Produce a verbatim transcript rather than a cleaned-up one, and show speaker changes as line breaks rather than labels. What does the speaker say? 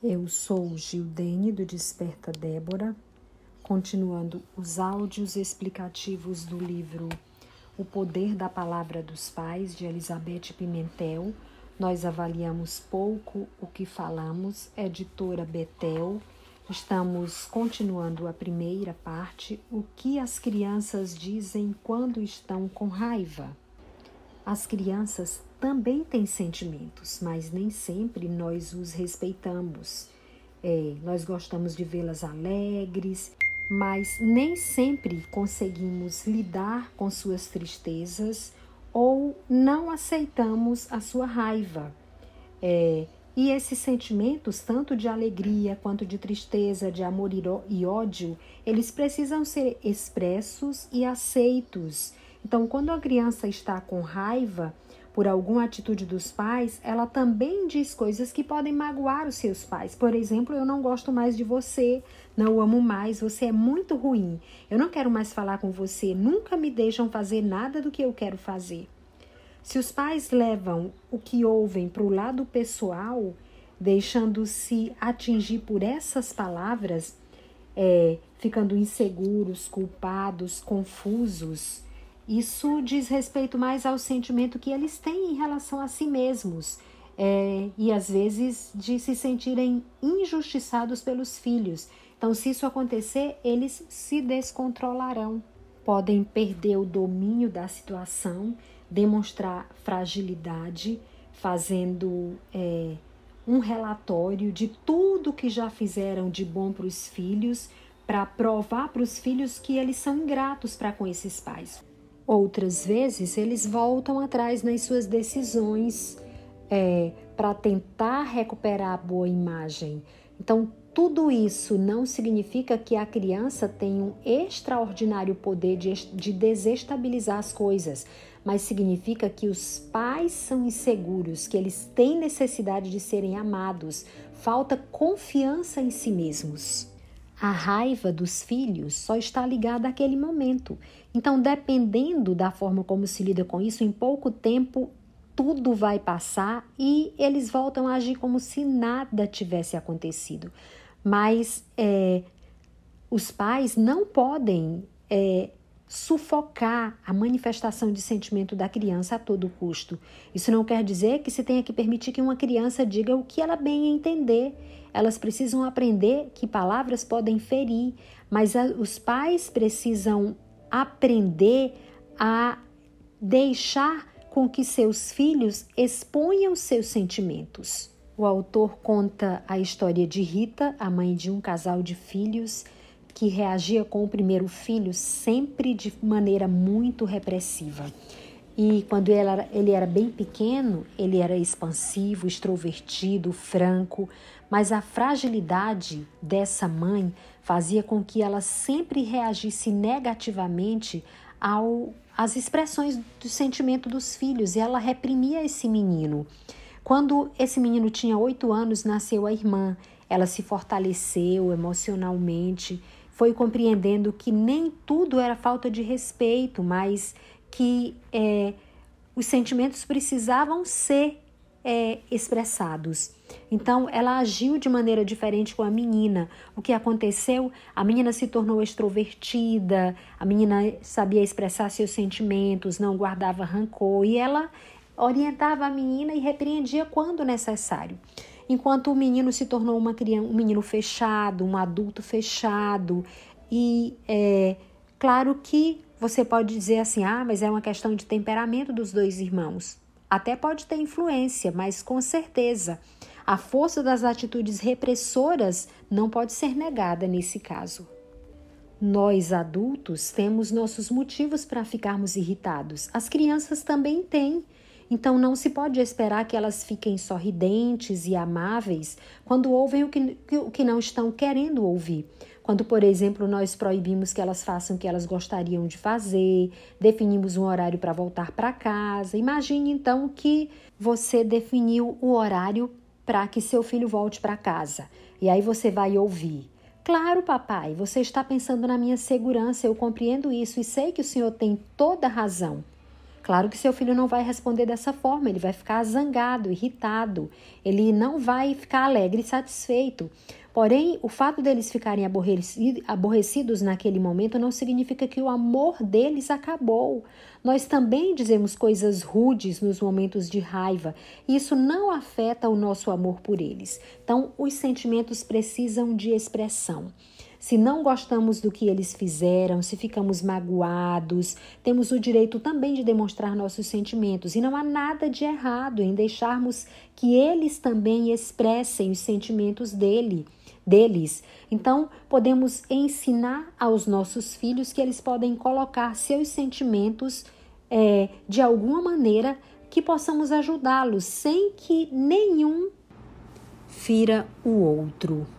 Eu sou Gildene do Desperta Débora, continuando os áudios explicativos do livro O Poder da Palavra dos Pais, de Elizabeth Pimentel. Nós avaliamos pouco o que falamos, editora Betel. Estamos continuando a primeira parte, o que as crianças dizem quando estão com raiva. As crianças também têm sentimentos, mas nem sempre nós os respeitamos. É, nós gostamos de vê-las alegres, mas nem sempre conseguimos lidar com suas tristezas ou não aceitamos a sua raiva. É, e esses sentimentos, tanto de alegria quanto de tristeza, de amor e ódio, eles precisam ser expressos e aceitos. Então, quando a criança está com raiva por alguma atitude dos pais, ela também diz coisas que podem magoar os seus pais. Por exemplo, eu não gosto mais de você, não o amo mais, você é muito ruim, eu não quero mais falar com você, nunca me deixam fazer nada do que eu quero fazer. Se os pais levam o que ouvem para o lado pessoal, deixando-se atingir por essas palavras, é, ficando inseguros, culpados, confusos, isso diz respeito mais ao sentimento que eles têm em relação a si mesmos, é, e às vezes de se sentirem injustiçados pelos filhos. Então, se isso acontecer, eles se descontrolarão. Podem perder o domínio da situação, demonstrar fragilidade, fazendo é, um relatório de tudo que já fizeram de bom para os filhos, para provar para os filhos que eles são ingratos para com esses pais. Outras vezes, eles voltam atrás nas suas decisões é, para tentar recuperar a boa imagem. Então, tudo isso não significa que a criança tem um extraordinário poder de, de desestabilizar as coisas, mas significa que os pais são inseguros, que eles têm necessidade de serem amados, falta confiança em si mesmos. A raiva dos filhos só está ligada àquele momento. Então, dependendo da forma como se lida com isso, em pouco tempo tudo vai passar e eles voltam a agir como se nada tivesse acontecido. Mas é, os pais não podem é, sufocar a manifestação de sentimento da criança a todo custo. Isso não quer dizer que se tenha que permitir que uma criança diga o que ela bem entender. Elas precisam aprender que palavras podem ferir, mas a, os pais precisam aprender a deixar com que seus filhos exponham seus sentimentos. O autor conta a história de Rita, a mãe de um casal de filhos, que reagia com o primeiro filho sempre de maneira muito repressiva. E quando ele era, ele era bem pequeno, ele era expansivo, extrovertido, franco, mas a fragilidade dessa mãe fazia com que ela sempre reagisse negativamente ao, às expressões do sentimento dos filhos, e ela reprimia esse menino. Quando esse menino tinha oito anos, nasceu a irmã. Ela se fortaleceu emocionalmente, foi compreendendo que nem tudo era falta de respeito, mas que é, os sentimentos precisavam ser é, expressados. Então, ela agiu de maneira diferente com a menina. O que aconteceu? A menina se tornou extrovertida, a menina sabia expressar seus sentimentos, não guardava rancor, e ela orientava a menina e repreendia quando necessário. Enquanto o menino se tornou uma criança, um menino fechado, um adulto fechado. E é claro que você pode dizer assim, ah, mas é uma questão de temperamento dos dois irmãos. Até pode ter influência, mas com certeza a força das atitudes repressoras não pode ser negada nesse caso. Nós, adultos, temos nossos motivos para ficarmos irritados. As crianças também têm. Então, não se pode esperar que elas fiquem sorridentes e amáveis quando ouvem o que, o que não estão querendo ouvir. Quando, por exemplo, nós proibimos que elas façam o que elas gostariam de fazer, definimos um horário para voltar para casa. Imagine, então, que você definiu o horário para que seu filho volte para casa. E aí você vai ouvir. Claro, papai, você está pensando na minha segurança, eu compreendo isso e sei que o senhor tem toda a razão. Claro que seu filho não vai responder dessa forma, ele vai ficar zangado, irritado, ele não vai ficar alegre e satisfeito. Porém, o fato deles ficarem aborrecidos naquele momento não significa que o amor deles acabou. Nós também dizemos coisas rudes nos momentos de raiva, e isso não afeta o nosso amor por eles. Então, os sentimentos precisam de expressão. Se não gostamos do que eles fizeram, se ficamos magoados, temos o direito também de demonstrar nossos sentimentos. E não há nada de errado em deixarmos que eles também expressem os sentimentos dele, deles. Então, podemos ensinar aos nossos filhos que eles podem colocar seus sentimentos é, de alguma maneira que possamos ajudá-los sem que nenhum fira o outro.